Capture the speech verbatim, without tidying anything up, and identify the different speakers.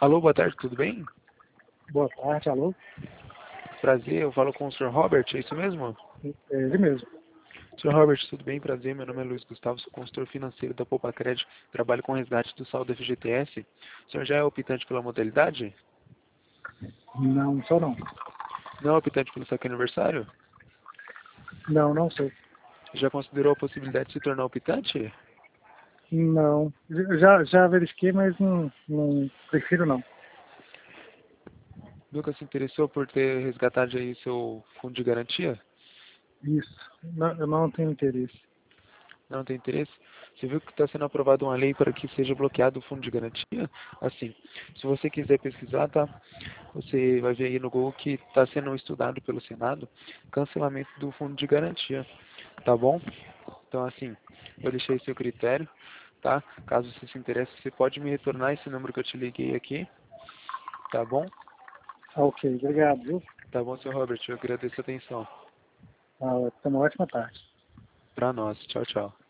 Speaker 1: Alô, boa tarde, tudo bem?
Speaker 2: Boa tarde, alô?
Speaker 1: Prazer, eu falo com o senhor Robert, é isso mesmo?
Speaker 2: É ele mesmo.
Speaker 1: senhor Robert, tudo bem? Prazer, meu nome é Luiz Gustavo, sou consultor financeiro da Poupa Crédito, trabalho com resgate do saldo F G T S. O senhor já é optante pela modalidade?
Speaker 2: Não, só não.
Speaker 1: Não é optante pelo saque aniversário?
Speaker 2: Não, não sei.
Speaker 1: Já considerou a possibilidade de se tornar optante?
Speaker 2: Não. Já, já verifiquei, mas não, não prefiro não.
Speaker 1: Nunca se interessou por ter resgatado aí seu fundo de garantia?
Speaker 2: Isso. Não, eu não tenho interesse.
Speaker 1: Não tem interesse? Você viu que está sendo aprovada uma lei para que seja bloqueado o fundo de garantia? Assim, se você quiser pesquisar, tá? Você vai ver aí no Google que está sendo estudado pelo Senado cancelamento do fundo de garantia, tá bom? Então, assim, eu deixei seu critério, tá? Caso você se interesse, você pode me retornar esse número que eu te liguei aqui, tá bom?
Speaker 2: Ah, ok, obrigado, viu?
Speaker 1: Tá bom, senhor Robert, eu agradeço a atenção.
Speaker 2: Ah, tenha uma ótima tarde.
Speaker 1: Para nós. Tchau, tchau.